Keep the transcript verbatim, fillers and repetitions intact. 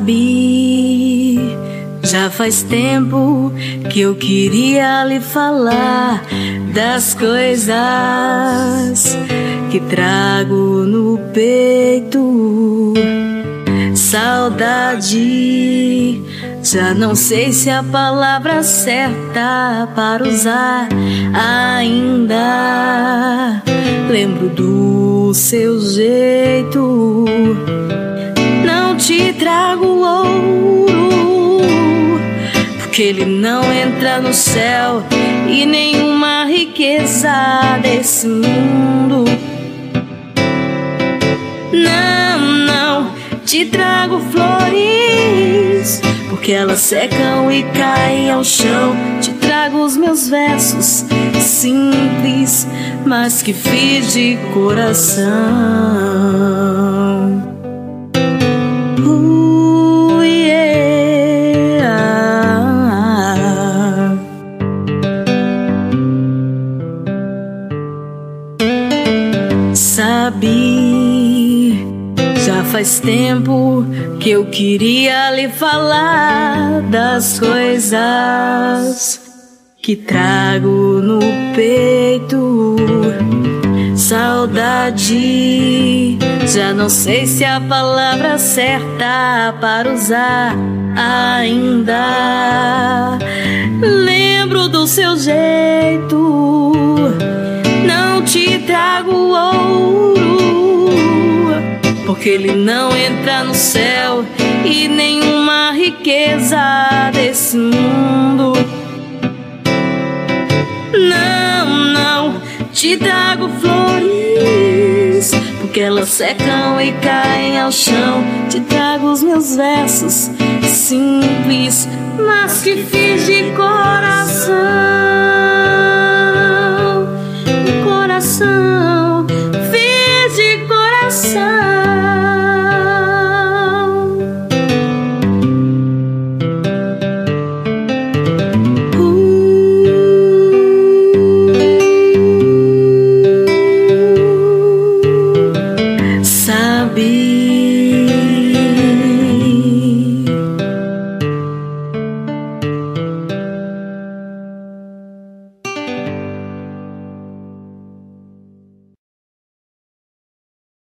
Sabe, já faz tempo que eu queria lhe falar das coisas que trago no peito. Saudade, já não sei se a palavra certa para usar ainda. Lembro do seu jeito. Não te trago ouro, porque ele não entra no céu, e nenhuma riqueza desse mundo. Não, não te trago flores, porque elas secam e caem ao chão. Te trago os meus versos simples, mas que fiz de coração. Uh, yeah. Sabe, já faz tempo que eu queria lhe falar das coisas que trago no peito. Saudade, já não sei se a palavra certa para usar ainda. Lembro do seu jeito. Não te trago ouro, porque ele não entra no céu, e nenhuma riqueza desse mundo. Não, não te trago flores, porque elas secam e caem ao chão. Te trago os meus versos simples, mas que fiz de coração.